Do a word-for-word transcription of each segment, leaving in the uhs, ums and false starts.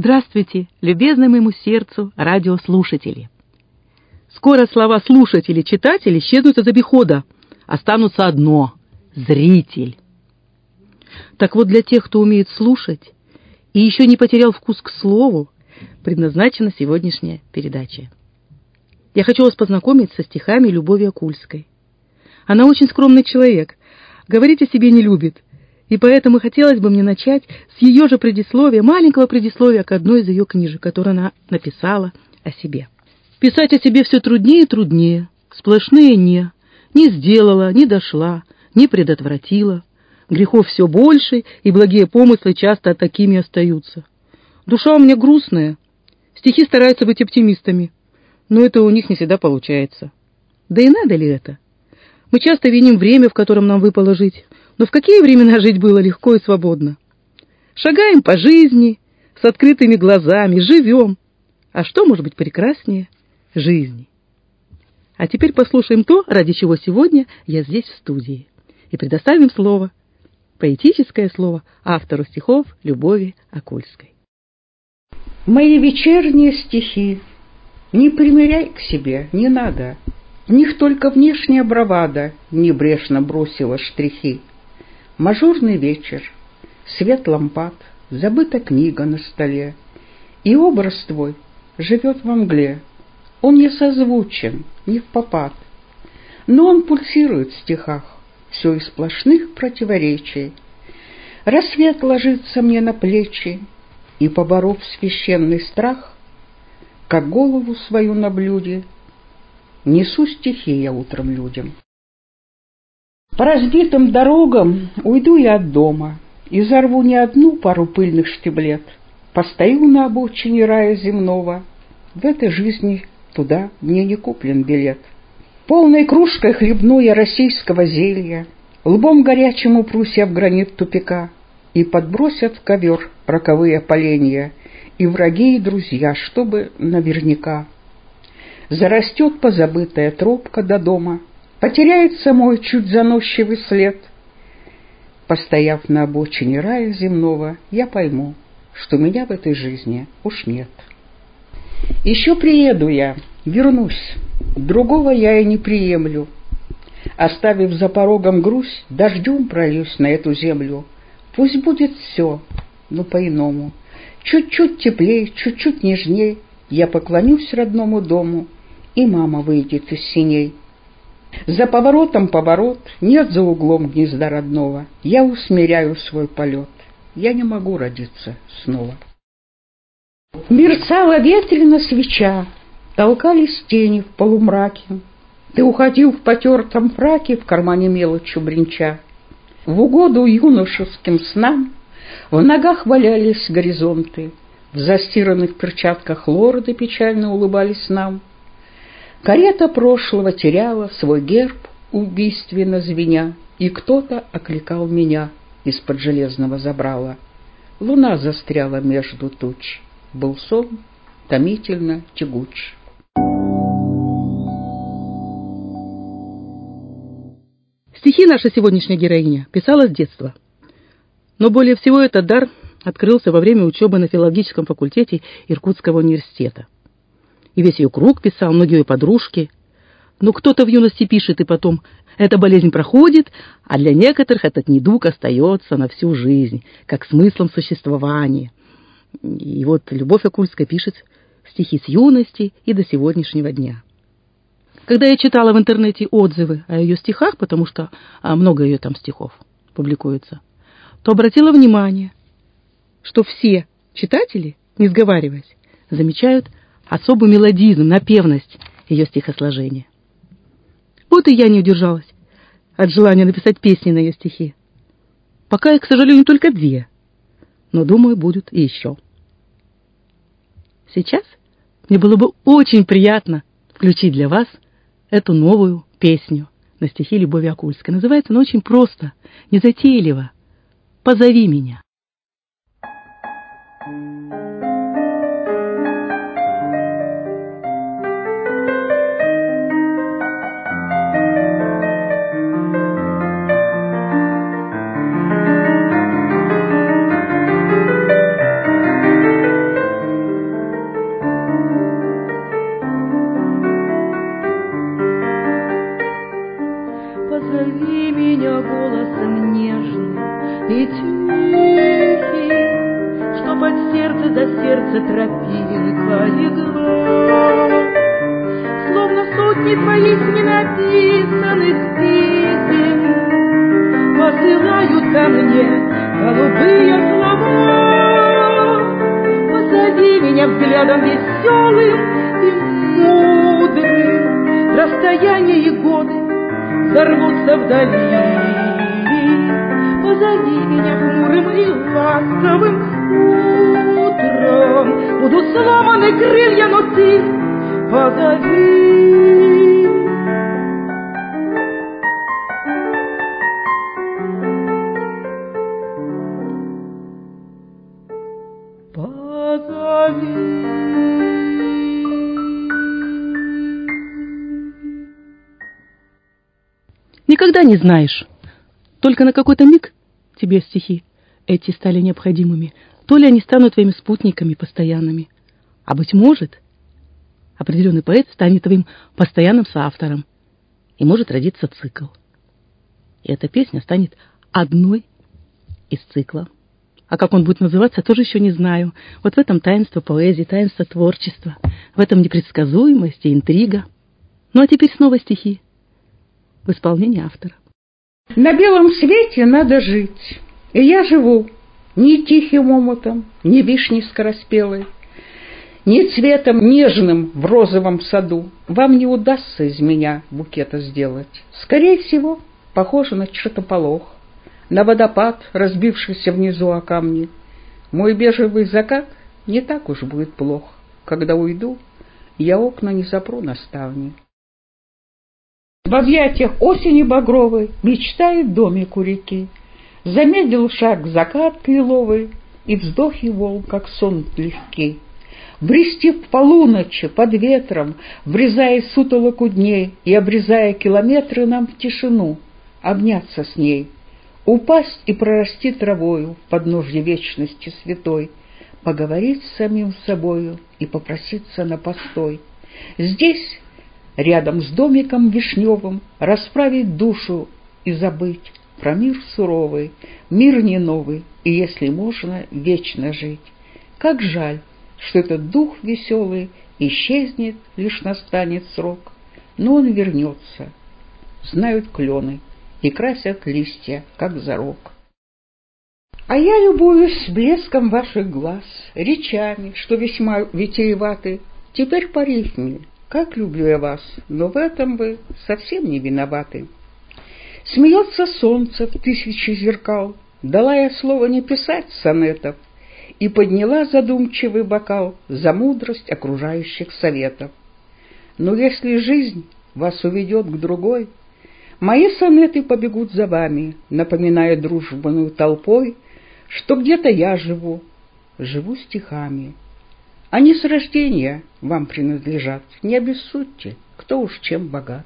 Здравствуйте, любезные моему сердцу радиослушатели! Скоро слова «слушатель» и «читатель» исчезнут из обихода. Останутся одно — «зритель». Так вот, для тех, кто умеет слушать и еще не потерял вкус к слову, предназначена сегодняшняя передача. Я хочу вас познакомить со стихами Любови Окульской. Она очень скромный человек, говорить о себе не любит, и поэтому хотелось бы мне начать с ее же предисловия, маленького предисловия к одной из ее книжек, которую она написала о себе. Писать о себе все труднее и труднее, сплошные «не», не сделала, не дошла, не предотвратила. Грехов все больше, и благие помыслы часто такими остаются. Душа у меня грустная, стихи стараются быть оптимистами, но это у них не всегда получается. Да и надо ли это? Мы часто виним время, в котором нам выпало жить, но в какие времена жить было легко и свободно? Шагаем по жизни, с открытыми глазами, живем. А что может быть прекраснее жизни? А теперь послушаем то, ради чего сегодня я здесь в студии, и предоставим слово, поэтическое слово, автору стихов Любови Окульской. Мои вечерние стихи не примеряй к себе, не надо. В них только внешняя бравада небрежно бросила штрихи. Мажорный вечер, свет лампад, забыта книга на столе, и образ твой живет во мгле. Он не созвучен, не впопад, но он пульсирует в стихах, все из сплошных противоречий. Рассвет ложится мне на плечи, и, поборов священный страх, как голову свою на блюде, несу стихи я утром людям. По разбитым дорогам уйду я от дома и зарву не одну пару пыльных штиблет. Постою на обочине рая земного, в этой жизни туда мне не куплен билет. Полной кружкой хлебну я российского зелья, лбом горячим упрусь я в гранит тупика, и подбросят в ковер роковые поленья, и враги, и друзья, чтобы наверняка. Зарастет позабытая тропка до дома, потеряется мой чуть заносчивый след. Постояв на обочине рая земного, я пойму, что меня в этой жизни уж нет. Еще приеду я, вернусь, другого я и не приемлю. Оставив за порогом грусть, дождем прольюсь на эту землю. Пусть будет все, но по-иному. Чуть-чуть теплей, чуть-чуть нежней я поклонюсь родному дому, и мама выйдет из синей. За поворотом поворот, нет за углом гнезда родного. Я усмиряю свой полет, я не могу родиться снова. Мерцала ветрена свеча, толкались тени в полумраке. Ты уходил в потертом фраке, в кармане мелочью бренча. В угоду юношеским снам в ногах валялись горизонты, в застиранных перчатках лорды печально улыбались нам. Карета прошлого теряла свой герб, убийственно звеня, и кто-то окликал меня из-под железного забрала. Луна застряла между туч, был сон томительно тягуч. Стихи наша сегодняшняя героиня писала с детства, но более всего этот дар открылся во время учебы на филологическом факультете Иркутского университета. И весь ее круг писал, многие ее подружки. Но кто-то в юности пишет, и потом эта болезнь проходит, а для некоторых этот недуг остается на всю жизнь, как смыслом существования. И вот Любовь Окульская пишет стихи с юности и до сегодняшнего дня. Когда я читала в интернете отзывы о ее стихах, потому что много ее там стихов публикуется, то обратила внимание, что все читатели, не сговариваясь, замечают особый мелодизм, напевность ее стихосложения. Вот и я не удержалась от желания написать песни на ее стихи. Пока их, к сожалению, только две, но, думаю, будут и еще. Сейчас мне было бы очень приятно включить для вас эту новую песню на стихи Любови Окульской. Называется она очень просто, незатейливо. «Позови меня». и тихий, что под сердце до сердца тропинка легла. Словно сотни твоих ненаписанных писем посылают ко мне голубые слова. Посади меня взглядом веселым и мудрым, расстояние и годы взорвутся вдали. Позови меня хмурым и ласковым утром, будут сломаны крылья, но ты позови. Позови. Никогда не знаешь, только на какой-то миг тебе стихи эти стали необходимыми, то ли они станут твоими спутниками постоянными, а, быть может, определенный поэт станет твоим постоянным соавтором, и может родиться цикл. И эта песня станет одной из цикла. А как он будет называться, тоже еще не знаю. Вот в этом таинство поэзии, таинство творчества, в этом непредсказуемость и интрига. Ну а теперь снова стихи в исполнении автора. На белом свете надо жить, и я живу ни тихим омутом, ни вишней скороспелой, ни цветом нежным в розовом саду. Вам не удастся из меня букета сделать. Скорее всего, похоже на чертополох, на водопад, разбившийся внизу о камни. Мой бежевый закат не так уж будет плох. Когда уйду, я окна не запру на ставни. В объятиях осени багровой мечтает домик у реки. Замедлил шаг закат крыловый, и вздохи волн, как сон легкий. Брести в полуночи под ветром, врезая сутолоку дней и обрезая километры нам в тишину, обняться с ней, упасть и прорасти травою в подножье вечности святой, поговорить с самим собою и попроситься на постой. Здесь, рядом с домиком вишневым, расправить душу и забыть про мир суровый, мир не новый, и, если можно, вечно жить. Как жаль, что этот дух веселый исчезнет, лишь настанет срок, но он вернется, знают клены, и красят листья, как зарок. А я любуюсь блеском ваших глаз, речами, что весьма витиеваты, теперь по рифме. Как люблю я вас, но в этом вы совсем не виноваты. Смеется солнце в тысячи зеркал, дала я слово не писать сонетов, и подняла задумчивый бокал за мудрость окружающих советов. Но если жизнь вас уведет к другой, мои сонеты побегут за вами, напоминая дружбаную толпой, что где-то я живу, живу стихами. Они с рождения вам принадлежат, не обессудьте, кто уж чем богат.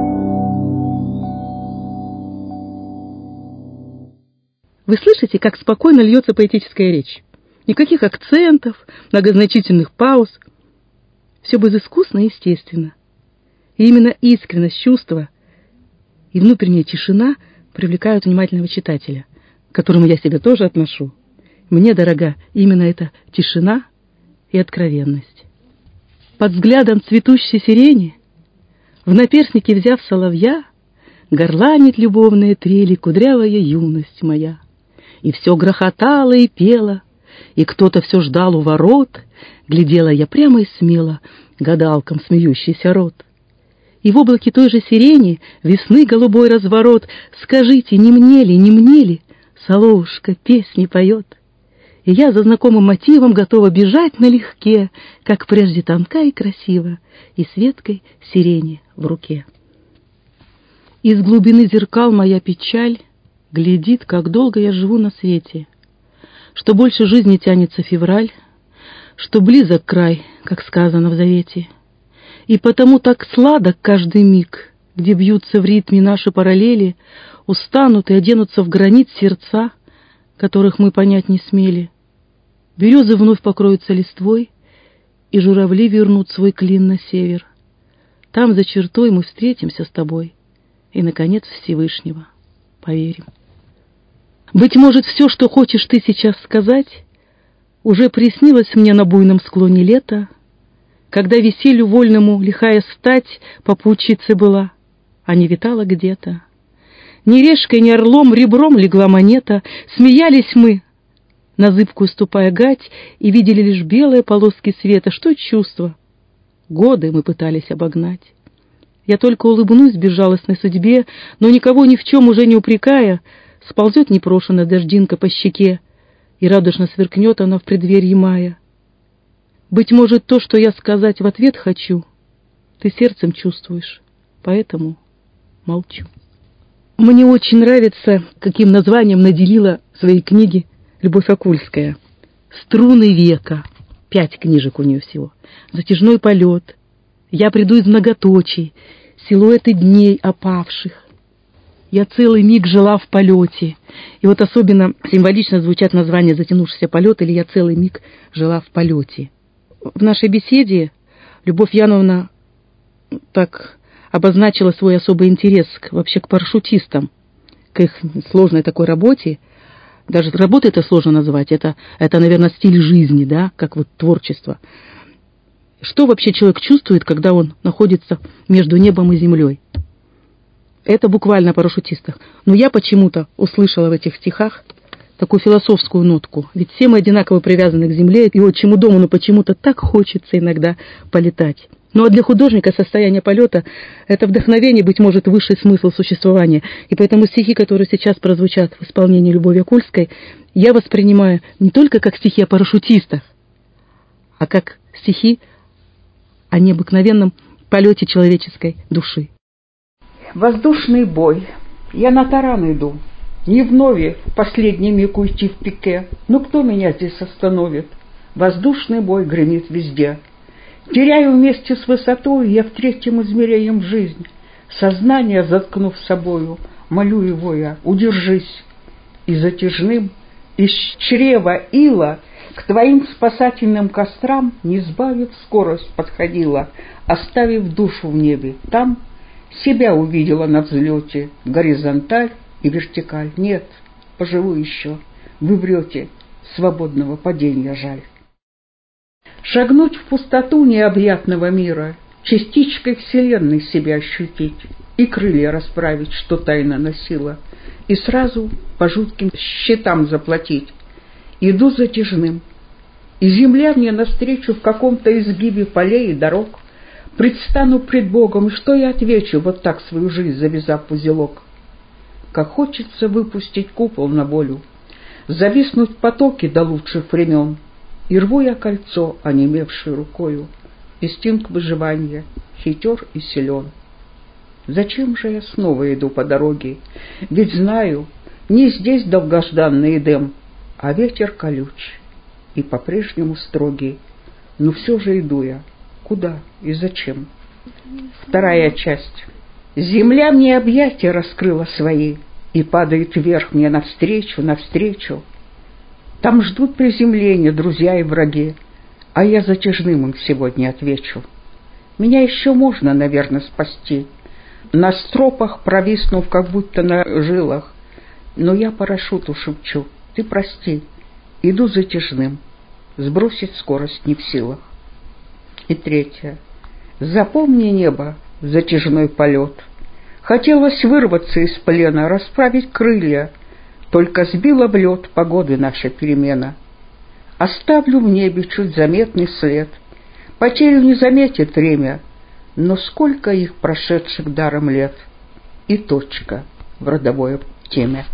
Вы слышите, как спокойно льется поэтическая речь? Никаких акцентов, многозначительных пауз. Все безыскусно и естественно. И именно искренность чувства и внутренняя тишина привлекают внимательного читателя, к которому я себя тоже отношу. Мне дорога именно эта тишина и откровенность. Под взглядом цветущей сирени, в наперстнике взяв соловья, горланит любовные трели кудрявая юность моя. И все грохотало и пело, и кто-то все ждал у ворот, глядела я прямо и смело гадалкам смеющийся рот. И в облаке той же сирени весны голубой разворот, скажите, не мне ли, не мне ли соловушка песни поет? И я за знакомым мотивом готова бежать налегке, как прежде тонка и красива, и с веткой сирени в руке. Из глубины зеркал моя печаль глядит, как долго я живу на свете, что больше жизни тянется февраль, что близок край, как сказано в завете, и потому так сладок каждый миг, где бьются в ритме наши параллели, устанут и оденутся в гранит сердца, которых мы понять не смели. Березы вновь покроются листвой, и журавли вернут свой клин на север. Там за чертой мы встретимся с тобой и, наконец, Всевышнего поверим. Быть может, все, что хочешь ты сейчас сказать, уже приснилось мне на буйном склоне лета, когда веселью вольному лихая стать попутчицы была, а не витала где-то. Ни решкой, ни орлом, ребром легла монета, смеялись мы, на зыбкую ступая гать, и видели лишь белые полоски света. Что чувство? Годы мы пытались обогнать. Я только улыбнусь безжалостной судьбе, но никого ни в чем уже не упрекая, сползет непрошенная дождинка по щеке, и радужно сверкнет она в преддверье мая. Быть может, то, что я сказать в ответ хочу, ты сердцем чувствуешь, поэтому молчу. Мне очень нравится, каким названием наделила свои книги Любовь Окульская. «Струны века». Пять книжек у нее всего. «Затяжной полет», «Я приду из многоточий», «Силуэты дней опавших». «Я целый миг жила в полете». И вот особенно символично звучат названия «Затянувшийся полет» или «Я целый миг жила в полете». В нашей беседе Любовь Яновна так обозначила свой особый интерес к, вообще к парашютистам, к их сложной такой работе. Даже работу это сложно назвать, это, это, наверное, стиль жизни, да, как вот творчество. Что вообще человек чувствует, когда он находится между небом и землей? Это буквально о парашютистах. Но я почему-то услышала в этих стихах такую философскую нотку. Ведь все мы одинаково привязаны к земле и отчему дому, но почему-то так хочется иногда полетать. Ну а для художника состояние полета – это вдохновение, быть может, высший смысл существования. И поэтому стихи, которые сейчас прозвучат в исполнении Любови Окульской, я воспринимаю не только как стихи о парашютистах, а как стихи о необыкновенном полете человеческой души. Воздушный бой. Я на таран иду. Не вновь в последний миг уйти в пике. Но кто меня здесь остановит? Воздушный бой гремит везде. Теряю вместе с высотой я в третьем измерением жизнь. Сознание заткнув собою, молю его я, удержись. И затяжным, из чрева ила к твоим спасательным кострам, не сбавив скорость, подходила, оставив душу в небе. Там себя увидела на взлете, горизонталь и вертикаль. Нет, поживу еще, вы врете, свободного падения жаль. Шагнуть в пустоту необъятного мира, частичкой вселенной себя ощутить и крылья расправить, что тайно носила, и сразу по жутким счетам заплатить. Иду затяжным, и земля мне навстречу в каком-то изгибе полей и дорог. Предстану пред Богом, и что я отвечу, вот так свою жизнь завязав в узелок? Как хочется выпустить купол на волю, зависнуть в потоке до лучших времен, и рву я кольцо, онемевшей рукою. Инстинкт выживания хитер и силен. Зачем же я снова иду по дороге? Ведь знаю, не здесь долгожданный Эдем, а ветер колюч и по-прежнему строгий. Но все же иду я. Куда и зачем? Вторая часть. Земля мне объятия раскрыла свои и падает вверх мне навстречу, навстречу. Там ждут приземления друзья и враги, а я затяжным им сегодня отвечу. Меня еще можно, наверное, спасти, на стропах провиснув, как будто на жилах, но я парашюту шепчу: ты прости, иду затяжным, сбросить скорость не в силах. И третье. Запомни небо, затяжной полет. Хотелось вырваться из плена, расправить крылья, только сбила в лед погоды наша перемена. Оставлю в небе чуть заметный след, потерю не заметит время, но сколько их прошедших даром лет, и точка в родовой теме.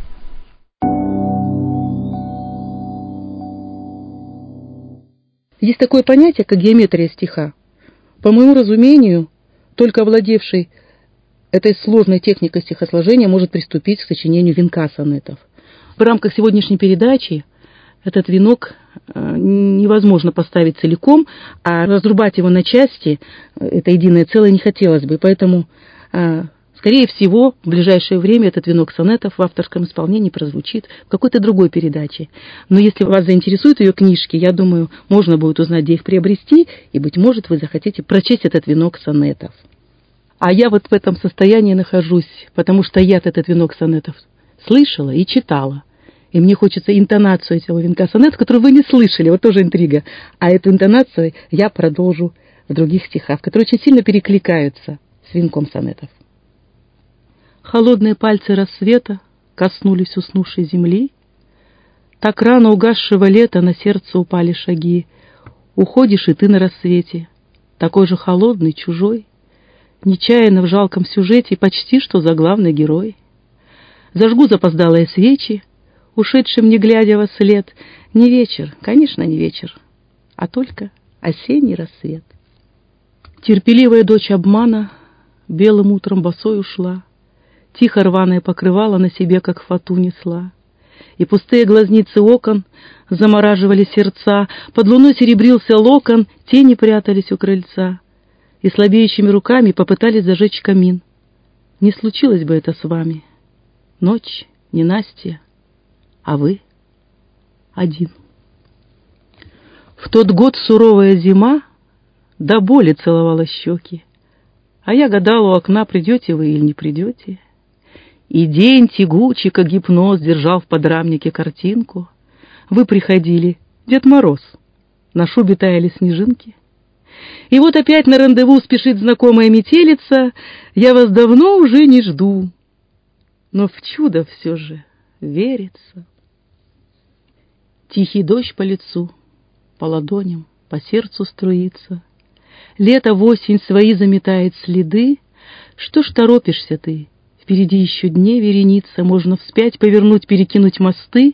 Есть такое понятие, как геометрия стиха. По моему разумению, только овладевший этой сложной техникой стихосложения может приступить к сочинению венка сонетов. В рамках сегодняшней передачи этот венок невозможно поставить целиком, а разрубать его на части, это единое целое, не хотелось бы. Поэтому, скорее всего, в ближайшее время этот венок сонетов в авторском исполнении прозвучит в какой-то другой передаче. Но если вас заинтересуют ее книжки, я думаю, можно будет узнать, где их приобрести, и, быть может, вы захотите прочесть этот венок сонетов. А я вот в этом состоянии нахожусь, потому что я этот венок сонетов слышала и читала. И мне хочется интонацию этого венка сонетов, которую вы не слышали, вот тоже интрига. А эту интонацию я продолжу в других стихах, которые очень сильно перекликаются с венком сонетов. Холодные пальцы рассвета коснулись уснувшей земли. Так рано угасшего лета на сердце упали шаги. Уходишь и ты на рассвете, такой же холодный, чужой, нечаянно в жалком сюжете почти что заглавный герой. Зажгу запоздалые свечи, ушедшим не глядя во след. Не вечер, конечно, не вечер, а только осенний рассвет. Терпеливая дочь обмана белым утром босой ушла, тихо рваное покрывало на себе, как фату несла. И пустые глазницы окон замораживали сердца, под луной серебрился локон, тени прятались у крыльца, и слабеющими руками попытались зажечь камин. Не случилось бы это с вами. Ночь, ненастье, а вы один. В тот год суровая зима до боли целовала щеки, а я гадала у окна, придете вы или не придете. И день тягучий, как гипноз, держал в подрамнике картинку. Вы приходили, Дед Мороз, на шубе таяли снежинки. И вот опять на рандеву спешит знакомая метелица. Я вас давно уже не жду, но в чудо все же верится. Тихий дождь по лицу, по ладоням, по сердцу струится. Лето в осень свои заметает следы. Что ж торопишься ты? Впереди еще дней вереница, можно вспять повернуть, перекинуть мосты.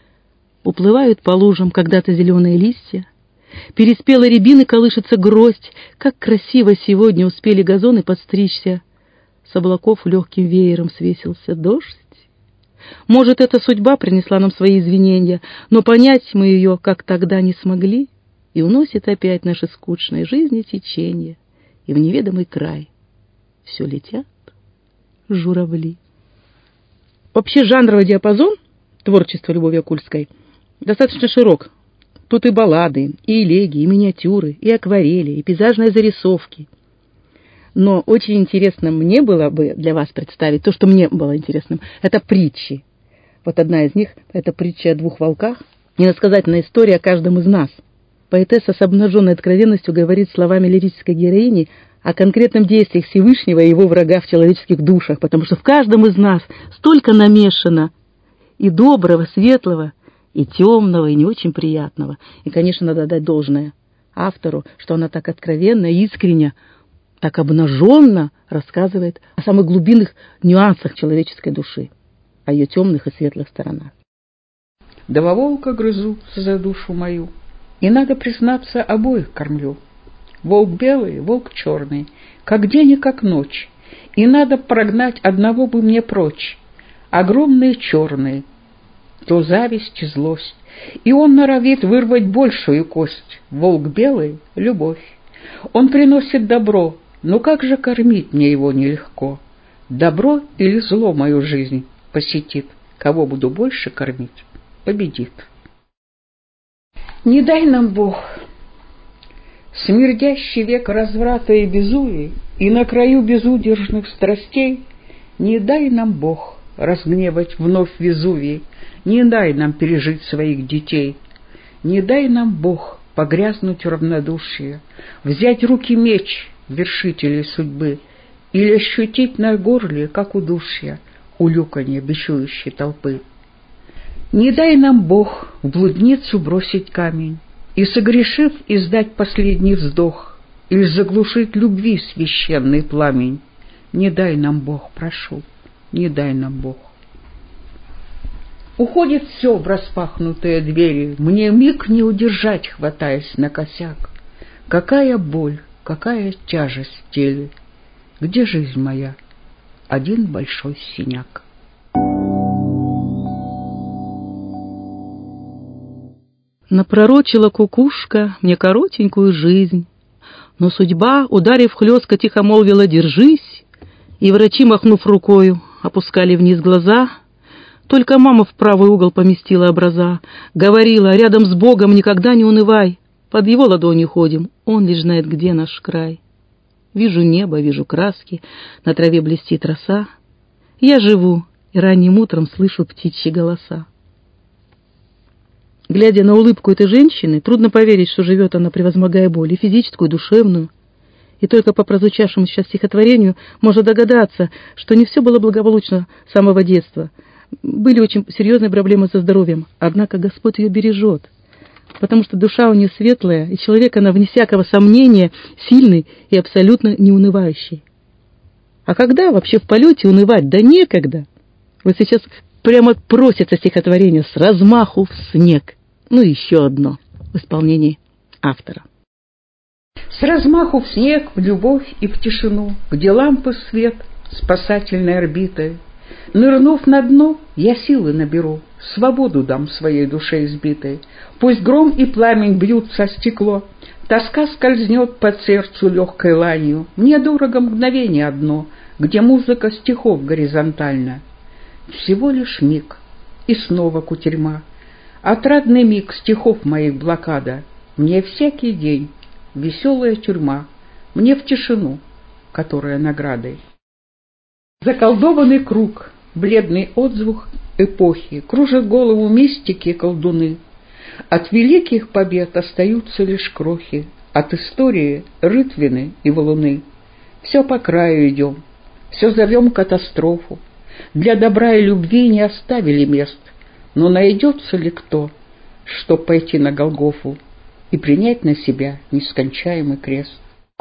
Уплывают по лужам когда-то зеленые листья. Переспелой рябины колышется гроздь. Как красиво сегодня успели газоны подстричься. С облаков легким веером свесился дождь. Может, эта судьба принесла нам свои извинения, но понять мы ее, как тогда, не смогли, и уносит опять наши скучные жизни течение, и в неведомый край все летят журавли. Вообще жанровый диапазон творчества Любови Окульской достаточно широк. Тут и баллады, и элегии, и миниатюры, и акварели, и пейзажные зарисовки. Но очень интересно мне было бы для вас представить, то, что мне было интересным, это притчи. Вот одна из них — это притча о двух волках, иносказательная история о каждом из нас. Поэтесса с обнаженной откровенностью говорит словами лирической героини о конкретном действии Всевышнего и его врага в человеческих душах, потому что в каждом из нас столько намешано и доброго, светлого, и темного, и не очень приятного. И, конечно, надо дать должное автору, что она так откровенно, искренне, так обнаженно рассказывает о самых глубинных нюансах человеческой души, о ее темных и светлых сторонах. Два волка грызу за душу мою, и, надо признаться, обоих кормлю. Волк белый, волк черный, как день и как ночь, и надо прогнать одного бы мне прочь. Огромные черные, то зависть и злость, и он норовит вырвать большую кость. Волк белый — любовь, он приносит добро, но как же кормить мне его нелегко? Добро или зло мою жизнь посетит? Кого буду больше кормить, победит. Не дай нам Бог смердящий век разврата и безумия, и на краю безудержных страстей, не дай нам Бог разгневать вновь Везувий, не дай нам пережить своих детей, не дай нам Бог погрязнуть в равнодушие, взять руки меч вершителей судьбы или ощутить на горле, как удушье, улюканье бичующей толпы. Не дай нам Бог в блудницу бросить камень и, согрешив, издать последний вздох или заглушить любви священный пламень. Не дай нам Бог, прошу, не дай нам Бог. Уходит все в распахнутые двери, мне миг не удержать, хватаясь на косяк. Какая боль, какая тяжесть в теле, где жизнь моя? Один большой синяк. Напророчила кукушка мне коротенькую жизнь, но судьба, ударив хлестко, тихо молвила: «Держись!» И врачи, махнув рукою, опускали вниз глаза. Только мама в правый угол поместила образа, говорила: «Рядом с Богом никогда не унывай, под его ладонью ходим, он лишь знает, где наш край». Вижу небо, вижу краски, на траве блестит роса. Я живу и ранним утром слышу птичьи голоса. Глядя на улыбку этой женщины, трудно поверить, что живет она, превозмогая боль, и физическую, и душевную. И только по прозвучавшему сейчас стихотворению можно догадаться, что не все было благополучно с самого детства. Были очень серьезные проблемы со здоровьем, однако Господь ее бережет, потому что душа у нее светлая, и человек она, вне всякого сомнения, сильный и абсолютно неунывающий. А когда вообще в полете унывать? Да некогда. Вот сейчас прямо просится стихотворение «С размаху в снег». Ну и еще одно в исполнении автора. С размаху в снег, в любовь и в тишину, где лампы свет спасательной орбитой. Нырнув на дно, я силы наберу, свободу дам своей душе избитой. Пусть гром и пламень бьются о стекло, тоска скользнет по сердцу легкой ланью. Мне дорого мгновение одно, где музыка стихов горизонтальна. Всего лишь миг, и снова кутерьма. Отрадный миг стихов моих блокада. Мне всякий день веселая тюрьма, мне в тишину, которая наградой. Заколдованный круг, бледный отзвук эпохи, кружат голову мистики колдуны. От великих побед остаются лишь крохи, от истории рытвины и валуны. Все по краю идем, все зовем катастрофу. Для добра и любви не оставили мест, но найдется ли кто, чтоб пойти на Голгофу и принять на себя нескончаемый крест?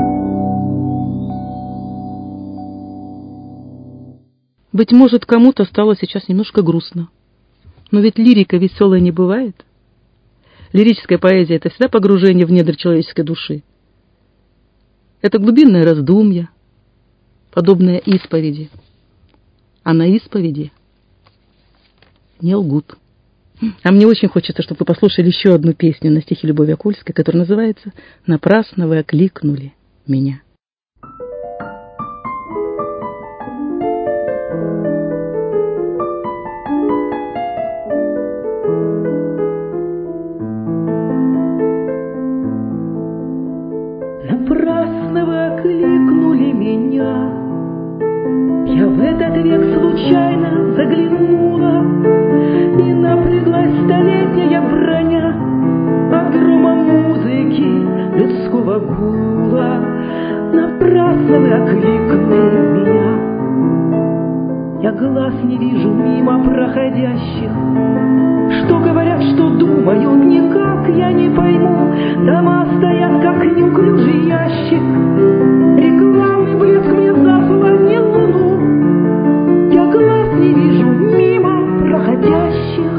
Быть может, кому-то стало сейчас немножко грустно. Но ведь лирика веселая не бывает. Лирическая поэзия — это всегда погружение в недр человеческой души. Это глубинное раздумье, подобное исповеди. А на исповеди не лгут. А мне очень хочется, чтобы вы послушали еще одну песню на стихи Любови Окульской, которая называется «Напрасно вы окликнули меня». Напрасно вы окликнули меня, я в этот век случайно заглянула, и напряглась столетняя броня от грома музыки людского гула. Напрасно вы окликнули меня, я глаз не вижу мимо проходящих, что говорят, что думают, никак я не пойму. Дома стоят, как неуклюжий ящик, рекламный блеск мне заслонил луну. Я глаз не вижу мимо проходящих.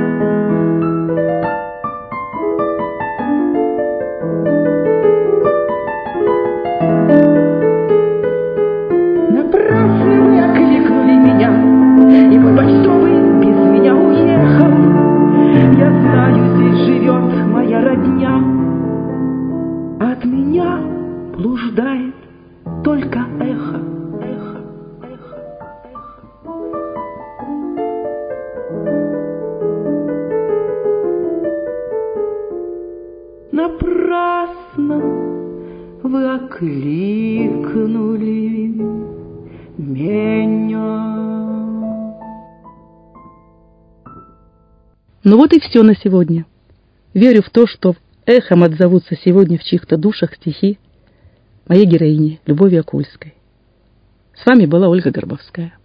Напрасно вы окликнули меня, и мой почтовый без меня уехал. Я знаю, здесь живет моя родня, а от меня блуждает только эхо, эхо, эхо, эхо. Напрасно вы окликнули меня. Ну вот и все на сегодня. Верю в то, что эхом отзовутся сегодня в чьих-то душах стихи моей героини Любови Окульской. С вами была Ольга Горбовская.